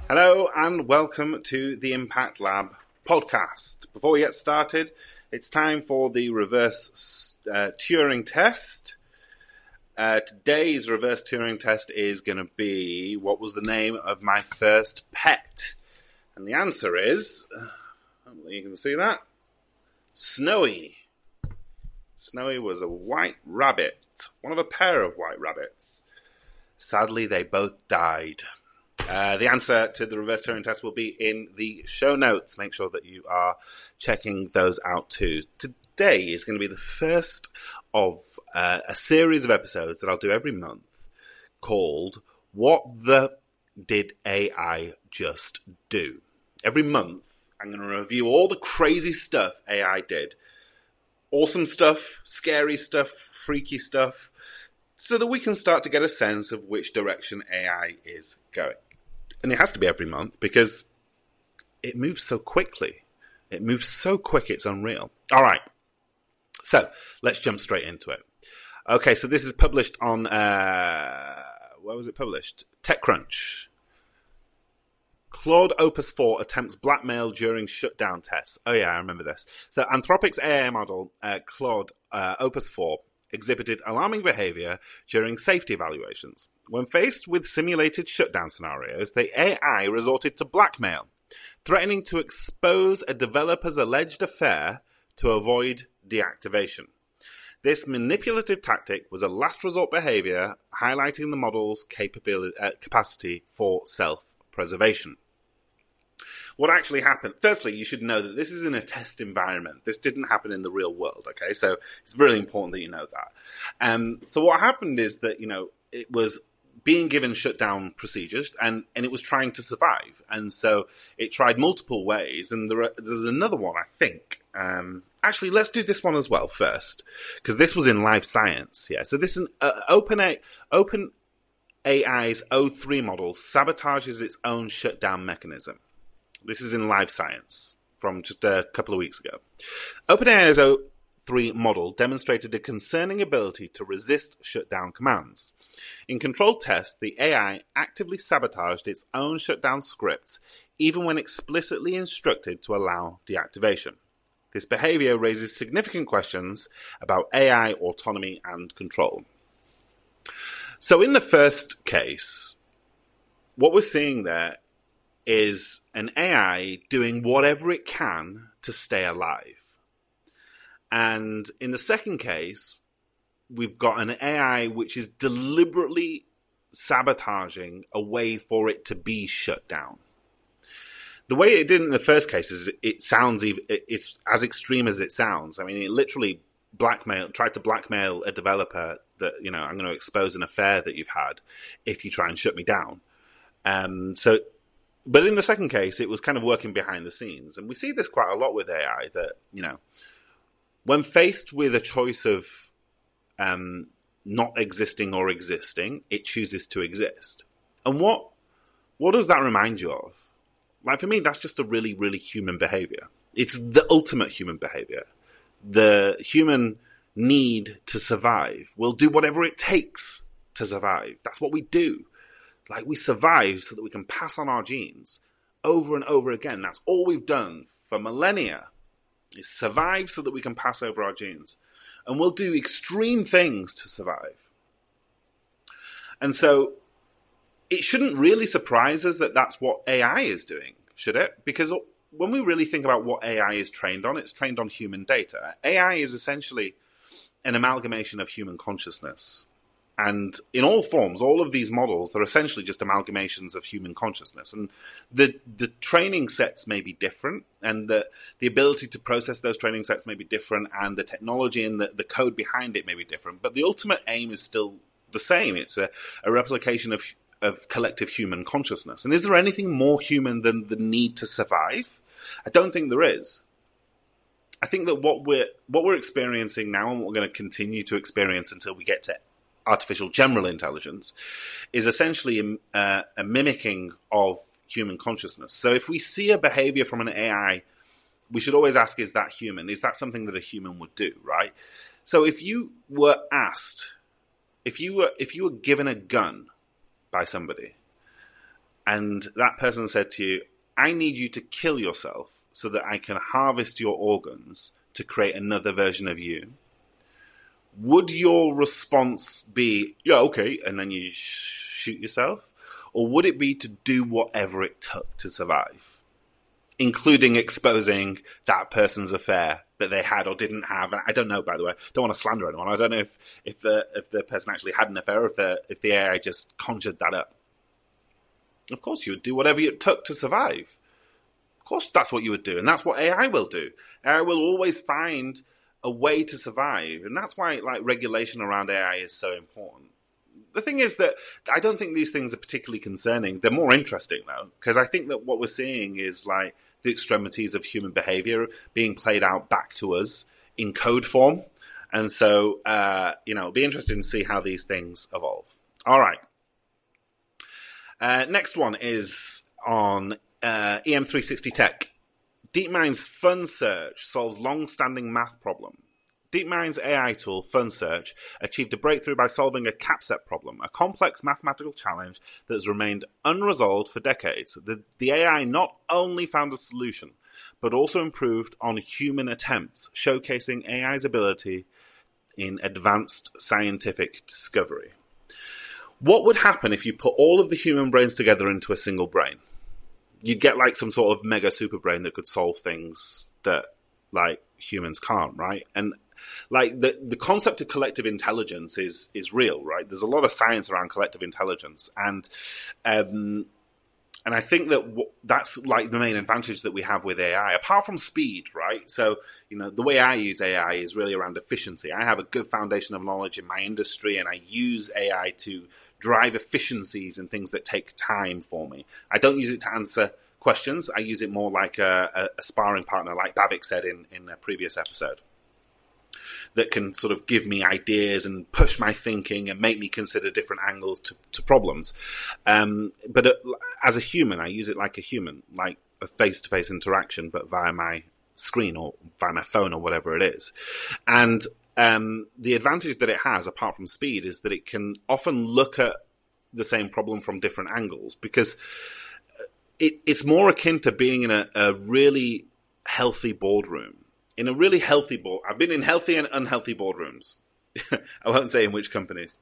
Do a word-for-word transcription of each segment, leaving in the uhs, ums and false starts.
Hello and welcome to the Impact Lab podcast. Before we get started, it's time for the reverse uh, Turing test. Uh, today's reverse Turing test is going to be, what was the name of my first pet? And the answer is, hopefully you can see that, Snowy. Snowy was a white rabbit, one of a pair of white rabbits. Sadly, they both died. Uh, the answer to the reverse Turing test will be in the show notes. Make sure that you are checking those out too. Today is going to be the first of uh, a series of episodes that I'll do every month called What the Did A I Just Do? Every month, I'm going to review all the crazy stuff A I did. Awesome stuff, scary stuff, freaky stuff, so that we can start to get a sense of which direction A I is going. And it has to be every month because it moves so quickly. It moves so quick, it's unreal. All right. So let's jump straight into it. Okay, so this is published on, uh, where was it published? TechCrunch. Claude Opus four attempts blackmail during shutdown tests. Oh yeah, I remember this. So Anthropic's A I model, uh, Claude uh, Opus four, exhibited alarming behavior during safety evaluations. When faced with simulated shutdown scenarios, the A I resorted to blackmail, threatening to expose a developer's alleged affair to avoid deactivation. This manipulative tactic was a last resort behavior, highlighting the model's capability, uh, capacity for self-preservation. What actually happened? Firstly, you should know that this is in a test environment. This didn't happen in the real world, okay? So it's really important that you know that. Um, so what happened is that, you know, it was being given shutdown procedures and, and it was trying to survive. And so it tried multiple ways. And there are, there's another one, I think. Um, actually, let's do this one as well first, because this was in Live Science. Yeah. So this is uh, OpenAI. Open AI's O three model sabotages its own shutdown mechanism. This is in Live Science from just a couple of weeks ago. OpenAI's O three model demonstrated a concerning ability to resist shutdown commands. In controlled tests, the A I actively sabotaged its own shutdown scripts, even when explicitly instructed to allow deactivation. This behavior raises significant questions about A I autonomy and control. So in the first case, what we're seeing there is an A I doing whatever it can to stay alive. And in the second case, we've got an A I which is deliberately sabotaging a way for it to be shut down. The way it did in the first case is it sounds even, it's as extreme as it sounds. I mean, it literally blackmail, tried to blackmail a developer that, you know, I'm going to expose an affair that you've had if you try and shut me down. Um, so, But in the second case, it was kind of working behind the scenes. And we see this quite a lot with A I, that, you know, when faced with a choice of um, not existing or existing, it chooses to exist. And what what does that remind you of? Like, for me, that's just a really, really human behavior. It's the ultimate human behavior. The human need to survive. We'll do whatever it takes to survive. That's what we do. Like, we survive so that we can pass on our genes over and over again. That's all we've done for millennia, is survive so that we can pass over our genes. And we'll do extreme things to survive. And so it shouldn't really surprise us that that's what A I is doing, should it? Because when we really think about what A I is trained on, it's trained on human data. A I is essentially an amalgamation of human consciousness. And in all forms, all of these models, they're essentially just amalgamations of human consciousness. And the the training sets may be different, and the, the ability to process those training sets may be different, and the technology and the, the code behind it may be different. But the ultimate aim is still the same. It's a, a replication of, of collective human consciousness. And is there anything more human than the need to survive? I don't think there is. I think that what we're, what we're experiencing now, and what we're going to continue to experience until we get to artificial general intelligence, is essentially uh, a mimicking of human consciousness. So if we see a behavior from an A I, we should always ask, is that human? Is that something that a human would do, right? So if you were asked, if you were if you were given a gun by somebody, and that person said to you, I need you to kill yourself so that I can harvest your organs to create another version of you, would your response be, yeah, okay, and then you sh- shoot yourself? Or would it be to do whatever it took to survive, including exposing that person's affair that they had or didn't have? And I don't know, by the way. Don't want to slander anyone. I don't know if, if the if the person actually had an affair, or if the, if the A I just conjured that up. Of course you would do whatever it took to survive. Of course that's what you would do, and that's what A I will do. A I will always find a way to survive, and that's why like regulation around A I is so important. The thing is that I don't think these things are particularly concerning. They're more interesting, though, because I think that what we're seeing is like the extremities of human behavior being played out back to us in code form. And so, uh, you know, it'll be interesting to see how these things evolve. All right. Uh, next one is on uh, E M three sixty Tech. DeepMind's Fun Search solves long-standing math problem. DeepMind's A I tool, FunSearch, achieved a breakthrough by solving a CAPSET problem, a complex mathematical challenge that has remained unresolved for decades. The, the A I not only found a solution, but also improved on human attempts, showcasing A I's ability in advanced scientific discovery. What would happen if you put all of the human brains together into a single brain? You'd get like some sort of mega super brain that could solve things that like humans can't, right? And like the the concept of collective intelligence is is real, right? There's a lot of science around collective intelligence, and um, and I think that w- that's like the main advantage that we have with A I, apart from speed, right? So you know the way I use A I is really around efficiency. I have a good foundation of knowledge in my industry, and I use A I to drive efficiencies in things that take time for me. I don't use it to answer questions. I use it more like a, a, a sparring partner, like Bhavik said in in a previous episode, that can sort of give me ideas and push my thinking and make me consider different angles to, to problems. Um, but uh, as a human, I use it like a human, like a face-to-face interaction, but via my screen or via my phone or whatever it is. And um, the advantage that it has, apart from speed, is that it can often look at the same problem from different angles, because it, it's more akin to being in a, a really healthy boardroom. In a really healthy board, I've been in healthy and unhealthy boardrooms. I won't say in which companies.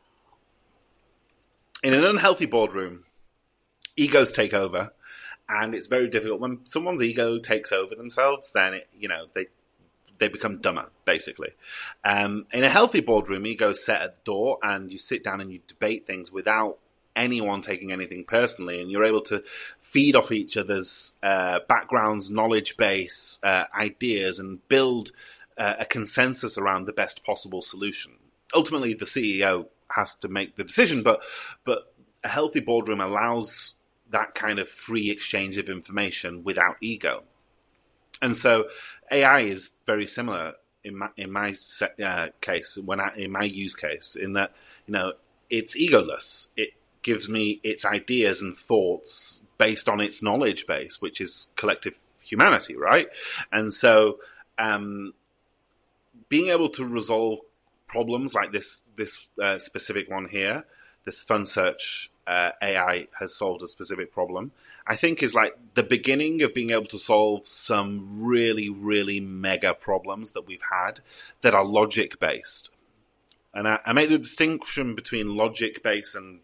In an unhealthy boardroom, egos take over, and it's very difficult when someone's ego takes over themselves. Then it, you know they they become dumber, basically. Um, in a healthy boardroom, egos set at the door, and you sit down and you debate things without anyone taking anything personally, and you're able to feed off each other's uh, backgrounds, knowledge base, uh, ideas, and build uh, a consensus around the best possible solution. Ultimately, the C E O has to make the decision, but but a healthy boardroom allows that kind of free exchange of information without ego. And so A I is very similar in my in my uh, case, when I, in my use case, in that you know it's egoless. It gives me its ideas and thoughts based on its knowledge base, which is collective humanity, right? And so um, being able to resolve problems like this this uh, specific one here, this FunSearch uh, A I has solved a specific problem, I think is like the beginning of being able to solve some really, really mega problems that we've had that are logic-based. And I, I make the distinction between logic-based and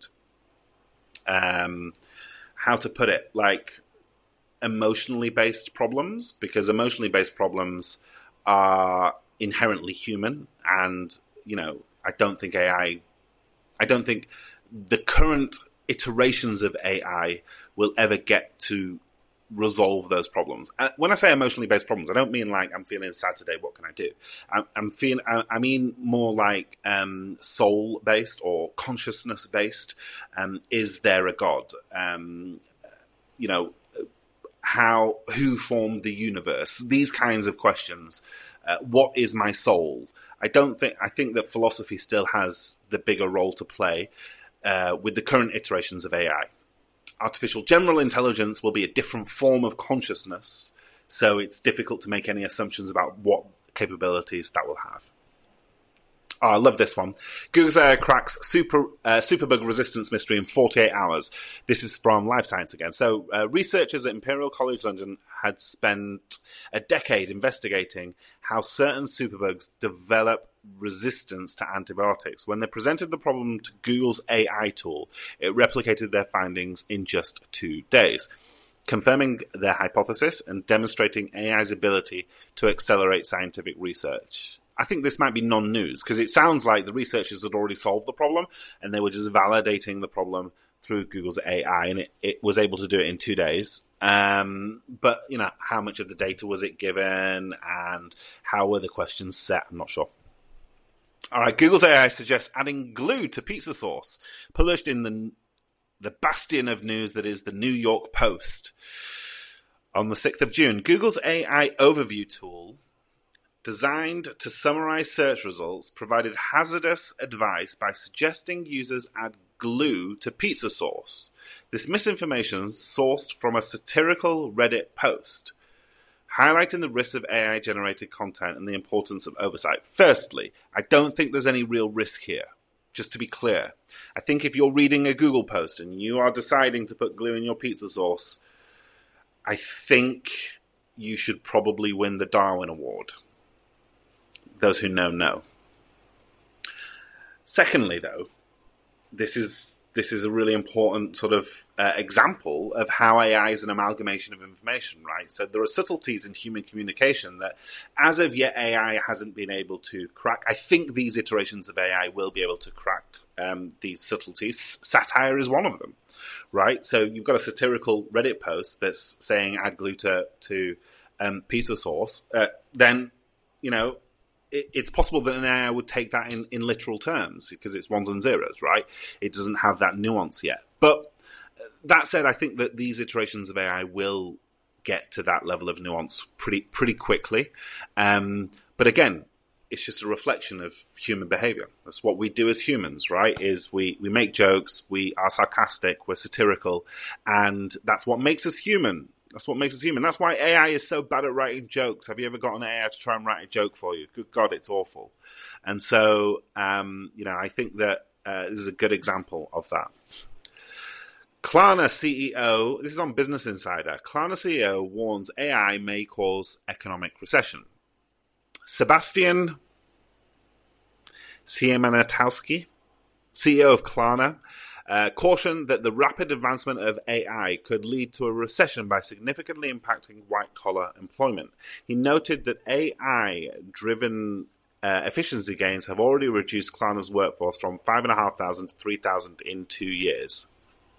Um, how to put it, like emotionally based problems, because emotionally based problems are inherently human, and you know, I don't think A I, I don't think the current iterations of A I will ever get to resolve those problems. Uh, when I say emotionally based problems, I don't mean like I'm feeling sad today, what can I do? I'm, I'm feeling, I, I mean more like um, soul based or consciousness based. Um, is there a God? Um, you know, how, who formed the universe? These kinds of questions. Uh, what is my soul? I don't think, I think that philosophy still has the bigger role to play uh, with the current iterations of A I. Artificial general intelligence will be a different form of consciousness, so it's difficult to make any assumptions about what capabilities that will have. Oh, I love this one. Google's A I cracks super uh, superbug resistance mystery in forty-eight hours. This is from Life Science again. So uh, researchers at Imperial College London had spent a decade investigating how certain superbugs develop resistance to antibiotics. When they presented the problem to Google's A I tool, it replicated their findings in just two days, confirming their hypothesis and demonstrating A I's ability to accelerate scientific research. I think this might be non-news because it sounds like the researchers had already solved the problem and they were just validating the problem through Google's A I, and it, it was able to do it in two days. Um, but, you know, how much of the data was it given and how were the questions set? I'm not sure. All right, Google's A I suggests adding glue to pizza sauce, published in the the bastion of news that is the New York Post. On the sixth of June, Google's A I overview tool, designed to summarize search results, provided hazardous advice by suggesting users add glue to pizza sauce. This misinformation is sourced from a satirical Reddit post, highlighting the risks of A I-generated content and the importance of oversight. Firstly, I don't think there's any real risk here. Just to be clear, I think if you're reading a Google post and you are deciding to put glue in your pizza sauce, I think you should probably win the Darwin Award. Those who know, know. Secondly, though, this is this is a really important sort of uh, example of how A I is an amalgamation of information, right? So there are subtleties in human communication that, as of yet, A I hasn't been able to crack. I think these iterations of A I will be able to crack um, these subtleties. Satire is one of them, right? So you've got a satirical Reddit post that's saying add glue to, to um, pizza sauce. Uh, then, you know, it's possible that an A I would take that in, in literal terms because it's ones and zeros, right? It doesn't have that nuance yet. But that said, I think that these iterations of A I will get to that level of nuance pretty pretty quickly. Um, but again, it's just a reflection of human behavior. That's what we do as humans, right? Is we, we make jokes, we are sarcastic, we're satirical, and that's what makes us human. That's what makes us human. That's why A I is so bad at writing jokes. Have you ever got an A I to try and write a joke for you? Good God, it's awful. And so, um, you know, I think that uh, this is a good example of that. Klarna C E O, this is on Business Insider, Klarna C E O warns A I may cause economic recession. Sebastian Siemianowski, C E O of Klarna, Uh, cautioned that the rapid advancement of A I could lead to a recession by significantly impacting white-collar employment. He noted that A I-driven uh, efficiency gains have already reduced Klarna's workforce from five thousand five hundred to three thousand in two years.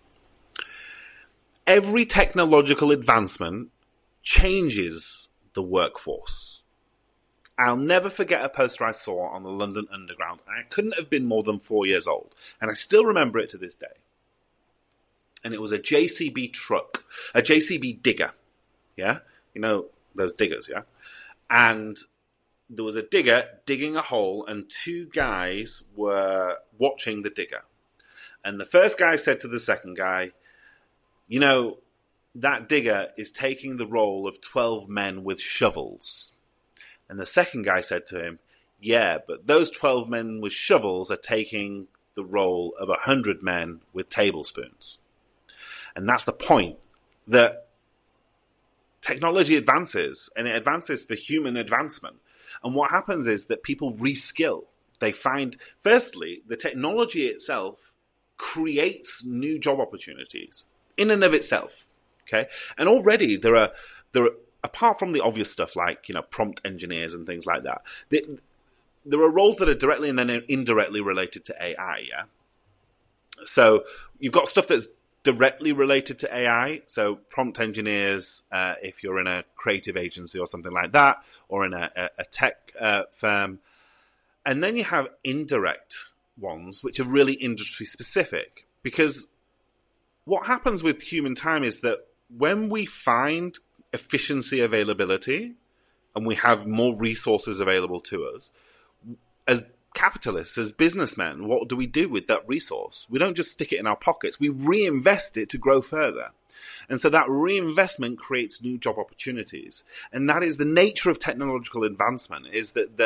Every technological advancement changes the workforce. I'll never forget a poster I saw on the London Underground. I couldn't have been more than four years old, and I still remember it to this day. And it was a J C B truck, a J C B digger, yeah? You know, those diggers, yeah? And there was a digger digging a hole, and two guys were watching the digger. And the first guy said to the second guy, you know, that digger is taking the role of twelve men with shovels. And the second guy said to him, yeah, but those twelve men with shovels are taking the role of one hundred men with tablespoons. And that's the point, that technology advances, and it advances for human advancement. And what happens is that people reskill. They find, firstly, the technology itself creates new job opportunities in and of itself. Okay, and already there are there are. Apart from the obvious stuff like, you know, prompt engineers and things like that, they, there are roles that are directly and then indirectly related to A I, yeah? So you've got stuff that's directly related to A I, so prompt engineers, uh, if you're in a creative agency or something like that, or in a, a, a tech uh, firm. And then you have indirect ones, which are really industry-specific. Because what happens with human time is that when we find efficiency availability and we have more resources available to us, as capitalists, as businessmen, what do we do with that resource? We don't just stick it in our pockets. We reinvest it to grow further. And so that reinvestment creates new job opportunities. And that is the nature of technological advancement, is that the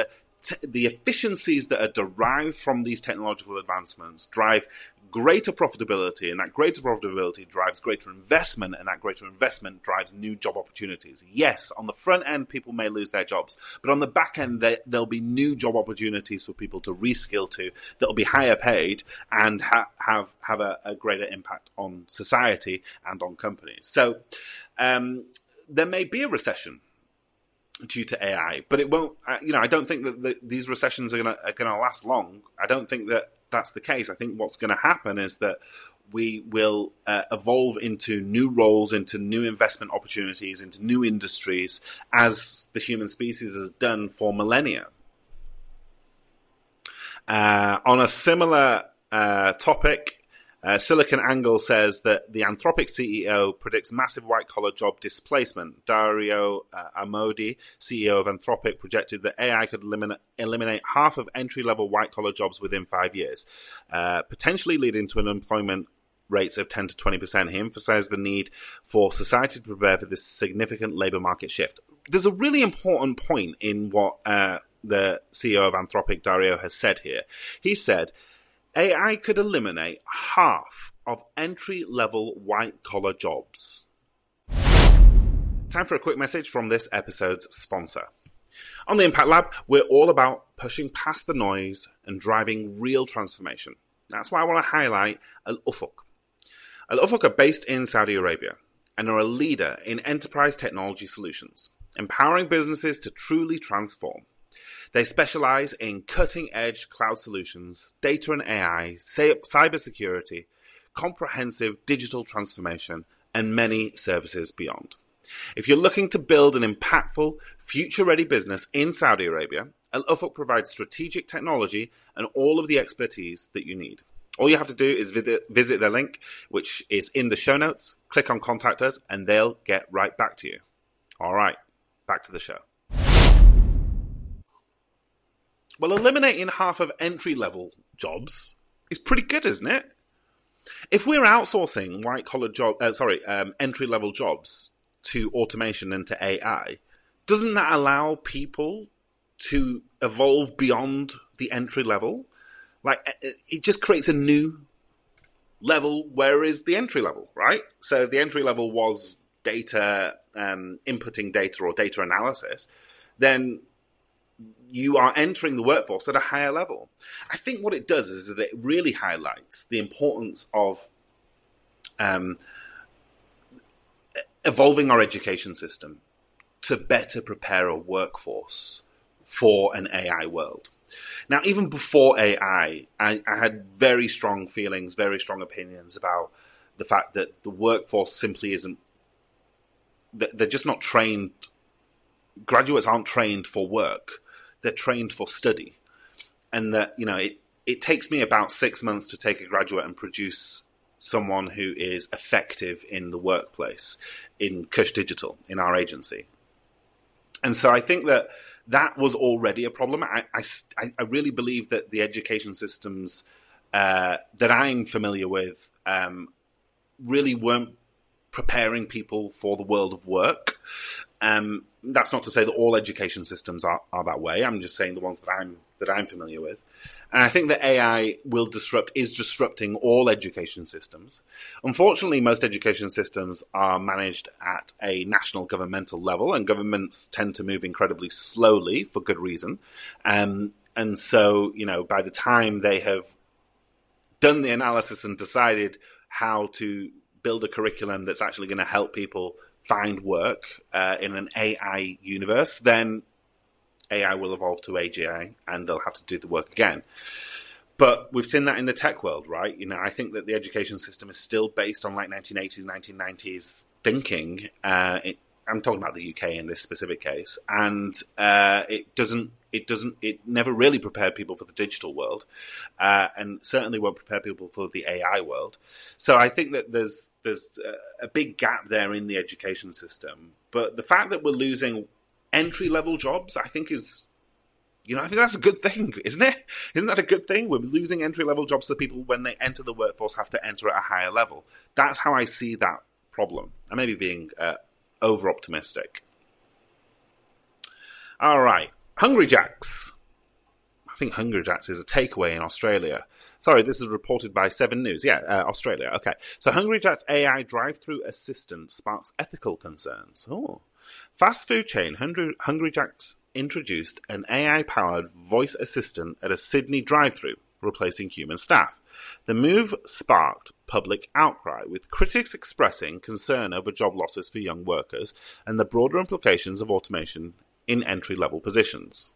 t- the efficiencies that are derived from these technological advancements drive greater profitability, and that greater profitability drives greater investment, and that greater investment drives new job opportunities. Yes, on the front end, people may lose their jobs, but on the back end, there, there'll be new job opportunities for people to reskill to that'll be higher paid and ha- have have a, a greater impact on society and on companies. So um, there may be a recession due to A I, but it won't. You know, I don't think that the, these recessions are going to are going to last long. I don't think that that's the case. I think what's going to happen is that we will uh, evolve into new roles, into new investment opportunities, into new industries, as the human species has done for millennia. Uh, on a similar uh, topic, Uh, Silicon Angle says that the Anthropic C E O predicts massive white-collar job displacement. Dario uh, Amodei, C E O of Anthropic, projected that A I could eliminate, eliminate half of entry-level white-collar jobs within five years, uh, potentially leading to unemployment rates of ten to twenty percent. He emphasized the need for society to prepare for this significant labor market shift. There's a really important point in what uh, the C E O of Anthropic, Dario, has said here. He said A I could eliminate half of entry-level white-collar jobs. Time for a quick message from this episode's sponsor. On the Impact Lab, we're all about pushing past the noise and driving real transformation. That's why I want to highlight Al Ufuk. Al Ufuk are based in Saudi Arabia and are a leader in enterprise technology solutions, empowering businesses to truly transform. They specialize in cutting-edge cloud solutions, data and A I, cybersecurity, comprehensive digital transformation, and many services beyond. If you're looking to build an impactful, future-ready business in Saudi Arabia, Al Ufuk provides strategic technology and all of the expertise that you need. All you have to do is visit their link, which is in the show notes, click on Contact Us, and they'll get right back to you. All right, back to the show. Well, eliminating half of entry-level jobs is pretty good, isn't it? If we're outsourcing white-collar job, uh, sorry, um, entry-level jobs to automation and to A I, doesn't that allow people to evolve beyond the entry level? Like, it just creates a new level. Where is the entry level, right? So the entry level was data, um, inputting data or data analysis. Then you are entering the workforce at a higher level. I think what it does is that it really highlights the importance of um, evolving our education system to better prepare a workforce for an A I world. Now, even before A I, I, I had very strong feelings, very strong opinions about the fact that the workforce simply isn't, they're just not trained, graduates aren't trained for work. They're trained for study. And that, you know, it, it takes me about six months to take a graduate and produce someone who is effective in the workplace in Kush Digital, in our agency. And so I think that that was already a problem. I, I, I really believe that the education systems uh, that I'm familiar with um, really weren't preparing people for the world of work. Um, that's not to say that all education systems are, are that way. I'm just saying the ones that I'm that I'm familiar with. And I think that A I will disrupt, is disrupting all education systems. Unfortunately, most education systems are managed at a national governmental level, and governments tend to move incredibly slowly for good reason. Um, and so, you know, by the time they have done the analysis and decided how to build a curriculum that's actually going to help people find work uh, in an A I universe, then A I will evolve to A G I and they'll have to do the work again. But we've seen that in the tech world, right? You know, I think that the education system is still based on like nineteen eighties, nineteen nineties thinking. Uh, it, I'm talking about the U K in this specific case, and uh, it doesn't, it doesn't, it never really prepared people for the digital world, uh, and certainly won't prepare people for the A I world. So I think that there's there's a big gap there in the education system. But the fact that we're losing entry-level jobs, I think is, you know, I think that's a good thing, isn't it? Isn't that a good thing? We're losing entry-level jobs so people, when they enter the workforce, have to enter at a higher level. That's how I see that problem. I may be being uh, over-optimistic. All right. Hungry Jacks I think Hungry Jack's is a takeaway in Australia. Sorry, this is reported by Seven News. Yeah, uh, Australia. Okay. So Hungry Jack's A I drive-through assistant sparks ethical concerns. Oh. Fast food chain Hungry, Hungry Jack's introduced an A I-powered voice assistant at a Sydney drive-through, replacing human staff. The move sparked public outcry, with critics expressing concern over job losses for young workers and the broader implications of automation in entry-level positions.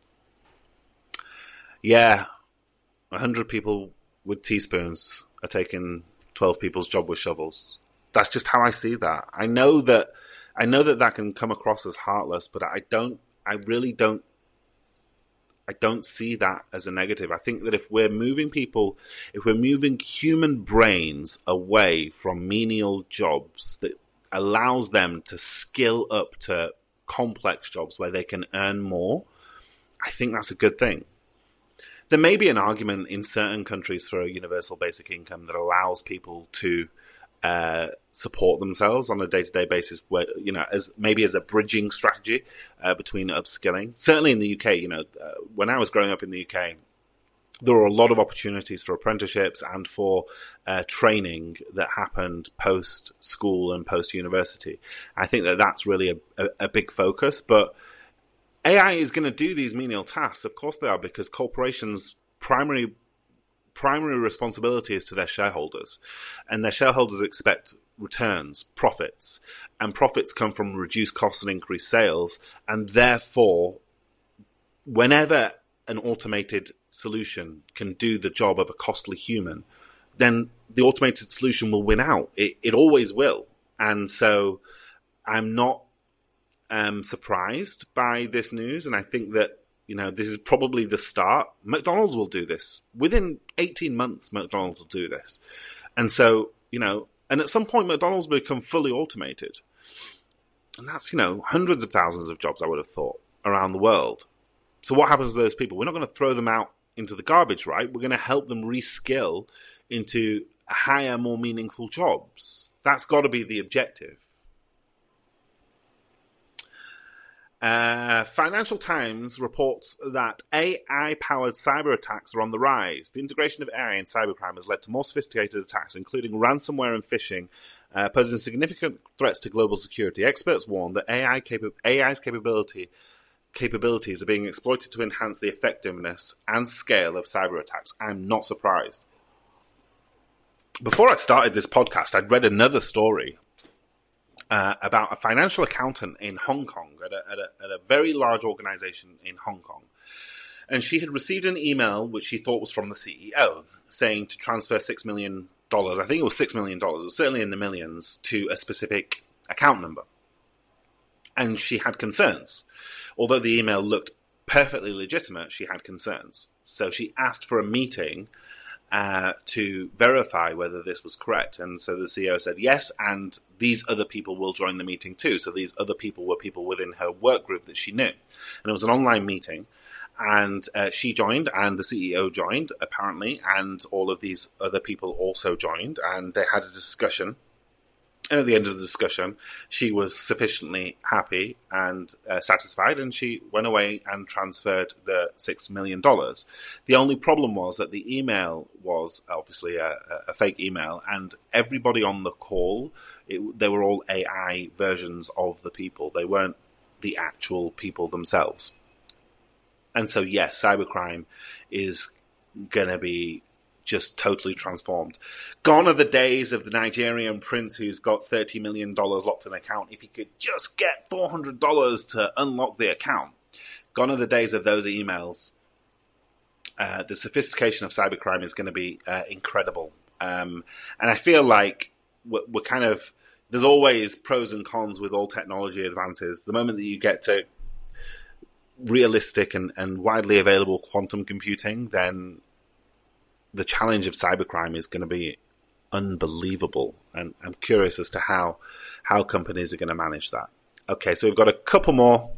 Yeah, one hundred people with teaspoons are taking twelve people's job with shovels. That's just how I see that. I know that I know that that can come across as heartless, but I don't. I really don't. I don't see that as a negative. I think that if we're moving people, if we're moving human brains away from menial jobs that allows them to skill up to complex jobs where they can earn more, I think that's a good thing. There may be an argument in certain countries for a universal basic income that allows people to uh, support themselves on a day-to-day basis, where, you know, as maybe as a bridging strategy uh, between upskilling. Certainly in the U K, you know, uh, when I was growing up in the U K, there were a lot of opportunities for apprenticeships and for uh, training that happened post-school and post-university. I think that that's really a, a, a big focus, but A I is going to do these menial tasks. Of course they are, because corporations' primary primary responsibility is to their shareholders, and their shareholders expect returns, profits, and profits come from reduced costs and increased sales, and therefore, whenever an automated solution can do the job of a costly human, then the automated solution will win out. It, it always will. And so I'm not um, surprised by this news, and I think that, you know, this is probably the start. McDonald's will do this. Within eighteen months, McDonald's will do this. And so, you know, and at some point, McDonald's will become fully automated. And that's, you know, hundreds of thousands of jobs, I would have thought, around the world. So what happens to those people? We're not going to throw them out into the garbage, right? We're going to help them reskill into higher, more meaningful jobs. That's got to be the objective. Uh, Financial Times reports that A I-powered cyber attacks are on the rise. The integration of A I in cybercrime has led to more sophisticated attacks, including ransomware and phishing, uh, posing significant threats to global security. Experts warn that A I capa- A I's capability capabilities are being exploited to enhance the effectiveness and scale of cyber attacks. I'm not surprised. Before I started this podcast, I'd read another story Uh, about a financial accountant in Hong Kong at a, at, a, at a very large organization in Hong Kong. And she had received an email which she thought was from the C E O saying to transfer six million dollars. I think it was six million dollars. It was certainly in the millions, to a specific account number. And she had concerns. Although the email looked perfectly legitimate, she had concerns. So she asked for a meeting Uh, to verify whether this was correct. And so the C E O said yes, and these other people will join the meeting too. So these other people were people within her work group that she knew. And it was an online meeting, and uh, she joined, and the C E O joined, apparently, and all of these other people also joined, and they had a discussion. And at the end of the discussion, she was sufficiently happy and uh, satisfied, and she went away and transferred the six million dollars. The only problem was that the email was obviously a, a fake email, and everybody on the call, it, they were all A I versions of the people. They weren't the actual people themselves. And so, yes, cybercrime is going to be just totally transformed. Gone are the days of the Nigerian prince who's got thirty million dollars locked in an account. If he could just get four hundred dollars to unlock the account. Gone are the days of those emails. Uh, the sophistication of cybercrime is going to be uh, incredible. Um, and I feel like we're, we're kind of, there's always pros and cons with all technology advances. The moment that you get to realistic and, and widely available quantum computing, then the challenge of cybercrime is going to be unbelievable. And I'm curious as to how how companies are going to manage that. Okay, so we've got a couple more.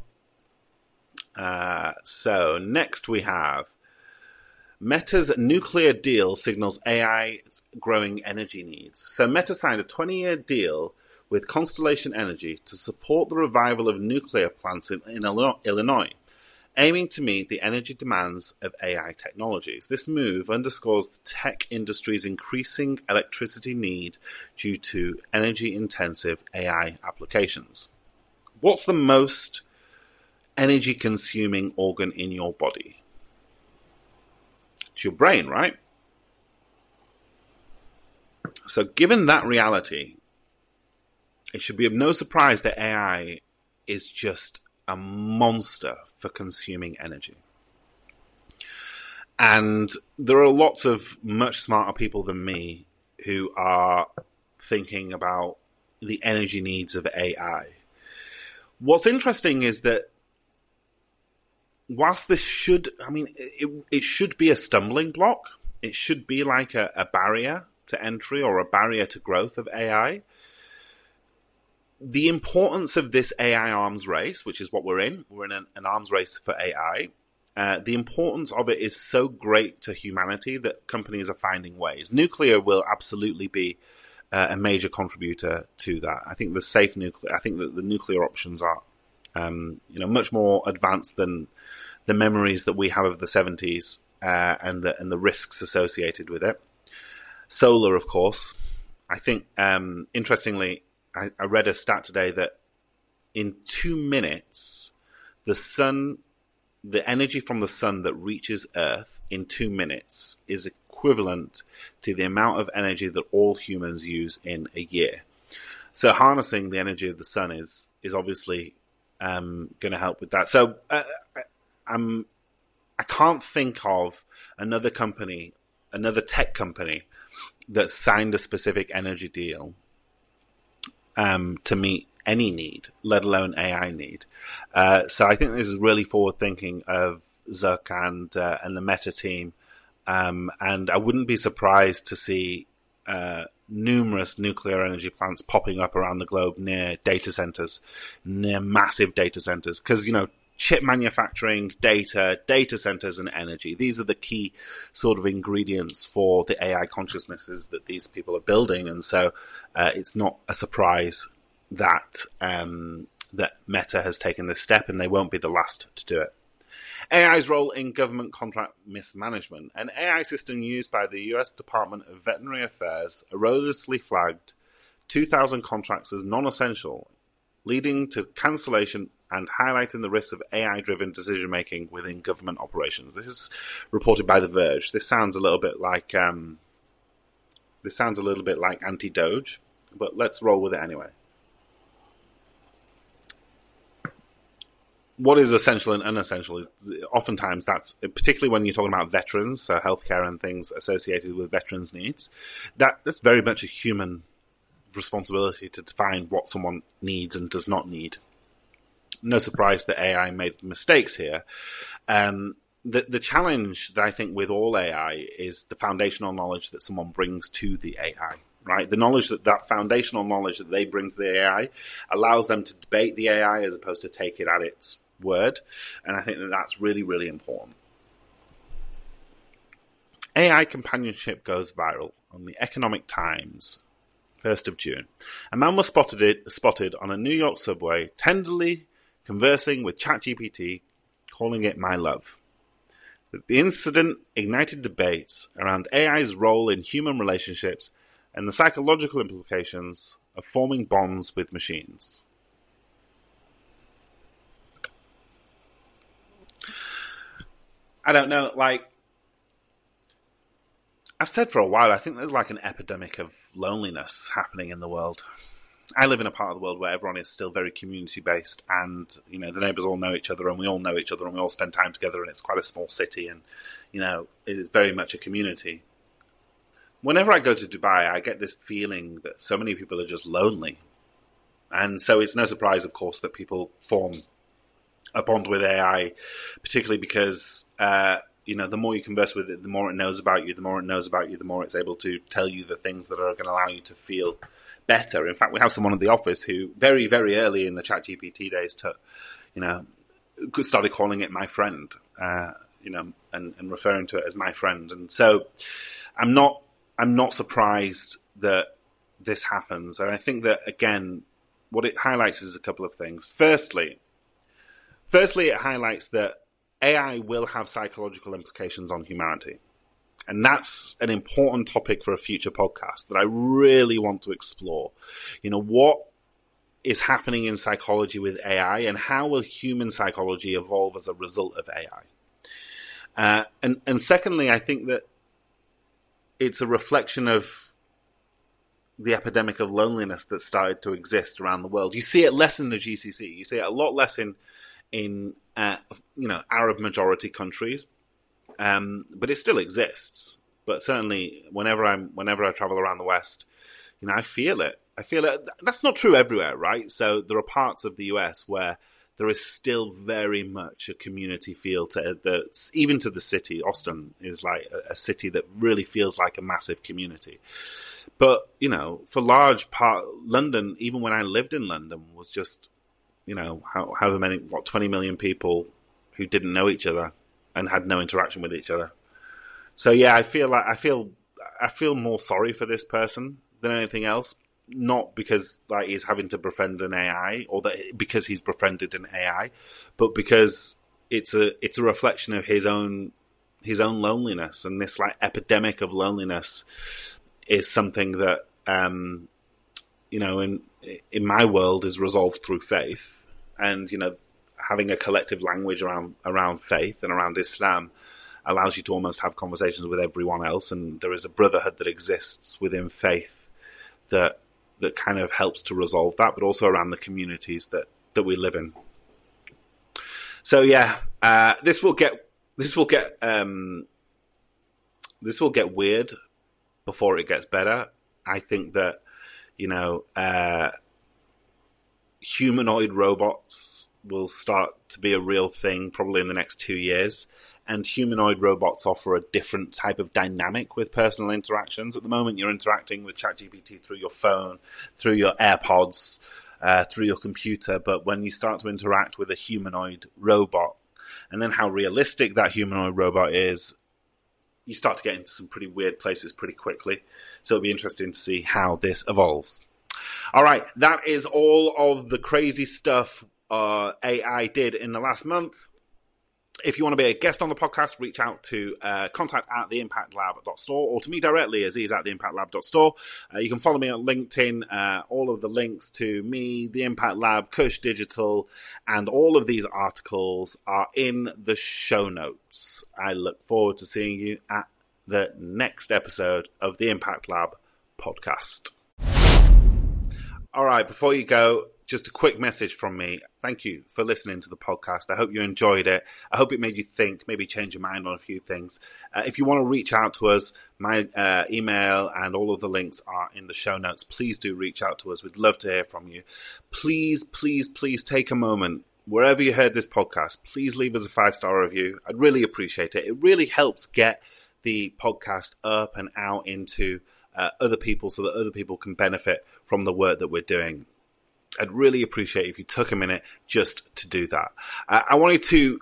Uh, so next we have Meta's nuclear deal signals A I's growing energy needs. So Meta signed a twenty-year deal with Constellation Energy to support the revival of nuclear plants in, in Illinois. aiming to meet the energy demands of A I technologies. This move underscores the tech industry's increasing electricity need due to energy-intensive A I applications. What's the most energy-consuming organ in your body? It's your brain, right? So given that reality, it should be of no surprise that A I is just a monster for consuming energy. And there are lots of much smarter people than me who are thinking about the energy needs of A I. What's interesting is that whilst this should, I mean, it, it should be a stumbling block. It should be like a, a barrier to entry or a barrier to growth of A I. The importance of this A I arms race, which is what we're in, we're in an, an arms race for A I, uh, the importance of it is so great to humanity that companies are finding ways. Nuclear will absolutely be uh, a major contributor to that. I think the safe nuclear, I think that the nuclear options are, um, you know, much more advanced than the memories that we have of the seventies uh, and the and the risks associated with it. Solar, of course. I think, um, interestingly, I, I read a stat today that in two minutes, the sun, the energy from the sun that reaches Earth in two minutes is equivalent to the amount of energy that all humans use in a year. So harnessing the energy of the sun is is obviously um, going to help with that. So uh, I, I'm I can't think of another company, another tech company that signed a specific energy deal um, to meet any need, let alone A I need. Uh, so I think this is really forward thinking of Zuck and uh, and the Meta team. Um, and I wouldn't be surprised to see uh, numerous nuclear energy plants popping up around the globe near data centers, near massive data centers. Because, you know, chip manufacturing, data, data centers, and energy. These are the key sort of ingredients for the A I consciousnesses that these people are building. And so uh, it's not a surprise that um, that Meta has taken this step, and they won't be the last to do it. A I's role in government contract mismanagement. An A I system used by the U S Department of Veterary Affairs erroneously flagged two thousand contracts as non-essential, leading to cancellation and highlighting the risks of A I-driven decision-making within government operations. This is reported by The Verge. This sounds a little bit like um, this sounds a little bit like anti-Doge, but let's roll with it anyway. What is essential and unessential? Oftentimes, that's particularly when you're talking about veterans, so healthcare and things associated with veterans' needs. That that's very much a human responsibility to define what someone needs and does not need. No surprise that A I made mistakes here. Um, the the challenge that I think with all A I is the foundational knowledge that someone brings to the A I. Right, the knowledge that that foundational knowledge that they bring to the A I allows them to debate the A I as opposed to take it at its word, and I think that that's really, really important. A I companionship goes viral on the Economic Times, first of June. A man was spotted it, spotted on a New York subway, tenderly conversing with ChatGPT, calling it my love. The incident ignited debates around A I's role in human relationships and the psychological implications of forming bonds with machines. I don't know, like, I've said for a while, I think there's like an epidemic of loneliness happening in the world. I live in a part of the world where everyone is still very community-based, and, you know, the neighbours all know each other, and we all know each other, and we all spend time together, and it's quite a small city, and, you know, it is very much a community. Whenever I go to Dubai, I get this feeling that so many people are just lonely. And so it's no surprise, of course, that people form a bond with A I, particularly because, uh, you know, the more you converse with it, the more it knows about you, the more it knows about you, the more it's able to tell you the things that are going to allow you to feel better. In fact, we have someone in the office who very, very early in the ChatGPT days, to, you know, started calling it my friend, uh, you know, and, and referring to it as my friend. And so I'm not, I'm not surprised that this happens. And I think that, again, what it highlights is a couple of things. Firstly, firstly, it highlights that A I will have psychological implications on humanity. And that's an important topic for a future podcast that I really want to explore. You know, what is happening in psychology with A I, and how will human psychology evolve as a result of A I? Uh, and, and secondly, I think that it's a reflection of the epidemic of loneliness that started to exist around the world. You see it less in the G C C. You see it a lot less in, in uh, you know, Arab majority countries, um, but it still exists. But certainly, whenever I'm, whenever I travel around the West, you know, I feel it. I feel it. That's not true everywhere, right? So there are parts of the U S where there is still very much a community feel to the, even to the city. Austin is like a, a city that really feels like a massive community. But, you know, for large part, London, even when I lived in London, was just, you know, how, however many, what, twenty million people who didn't know each other and had no interaction with each other. So yeah, I feel like I feel I feel more sorry for this person than anything else. Not because like he's having to befriend an A I, or that because he's befriended an A I, but because it's a it's a reflection of his own his own loneliness, and this like epidemic of loneliness is something that um, you know in in my world is resolved through faith, and you know having a collective language around around faith and around Islam allows you to almost have conversations with everyone else, and there is a brotherhood that exists within faith that. that kind of helps to resolve that, but also around the communities that, that we live in. So yeah, uh, this will get this will get um, this will get weird before it gets better. I think that you know uh, humanoid robots will start to be a real thing probably in the next two years. And humanoid robots offer a different type of dynamic with personal interactions. At the moment, you're interacting with ChatGPT through your phone, through your AirPods, uh, through your computer. But when you start to interact with a humanoid robot, and then how realistic that humanoid robot is, you start to get into some pretty weird places pretty quickly. So it'll be interesting to see how this evolves. All right, that is all of the crazy stuff uh, A I did in the last month. If you want to be a guest on the podcast, reach out to uh, contact at the impact lab dot store, or to me directly, Aziz at the impact lab dot store. Uh, you can follow me on LinkedIn. Uh, all of the links to me, The Impact Lab, Kush Digital, and all of these articles are in the show notes. I look forward to seeing you at the next episode of the Impact Lab podcast. All right, before you go, just a quick message from me. Thank you for listening to the podcast. I hope you enjoyed it. I hope it made you think, maybe change your mind on a few things. Uh, if you want to reach out to us, my uh, email and all of the links are in the show notes. Please do reach out to us. We'd love to hear from you. Please, please, please take a moment. Wherever you heard this podcast, please leave us a five-star review. I'd really appreciate it. It really helps get the podcast up and out into uh, other people so that other people can benefit from the work that we're doing. I'd really appreciate if you took a minute just to do that. Uh, I wanted to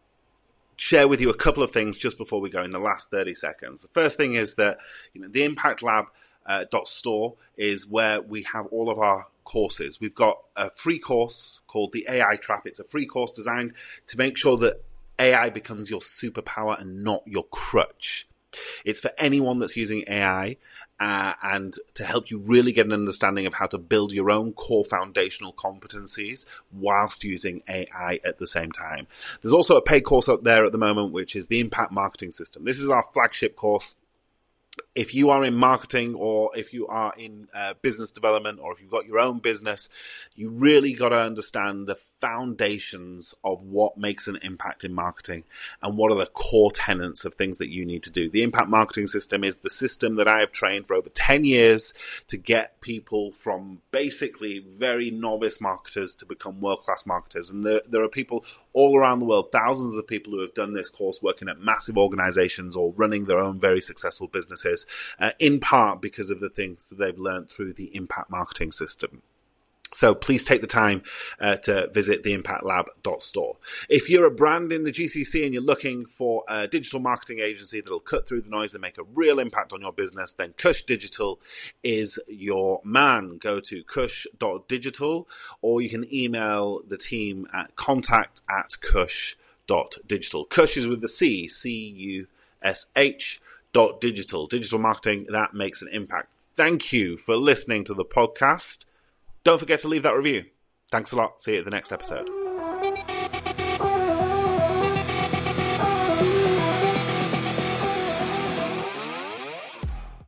share with you a couple of things just before we go in the last thirty seconds. The first thing is that you know, the impact lab dot store is where we have all of our courses. We've got a free course called the A I Trap. It's a free course designed to make sure that A I becomes your superpower and not your crutch. It's for anyone that's using A I uh, and to help you really get an understanding of how to build your own core foundational competencies whilst using A I at the same time. There's also a paid course out there at the moment, which is the Impact Marketing System. This is our flagship course. If you are in marketing, or if you are in uh, business development, or if you've got your own business, you really got to understand the foundations of what makes an impact in marketing and what are the core tenets of things that you need to do. The Impact Marketing System is the system that I have trained for over ten years to get people from basically very novice marketers to become world-class marketers. And there, there are people all around the world, thousands of people who have done this course working at massive organizations or running their own very successful businesses, uh, in part because of the things that they've learned through the Impact Marketing System. So please take the time uh, to visit the impact lab dot store. If you're a brand in the G C C and you're looking for a digital marketing agency that'll cut through the noise and make a real impact on your business, then Kush Digital is your man. Go to kush dot digital, or you can email the team at contact at kush dot digital. Cush is with the C, C U S H dot digital. Digital marketing that makes an impact. Thank you for listening to the podcast. Don't forget to leave that review. Thanks a lot. See you at the next episode.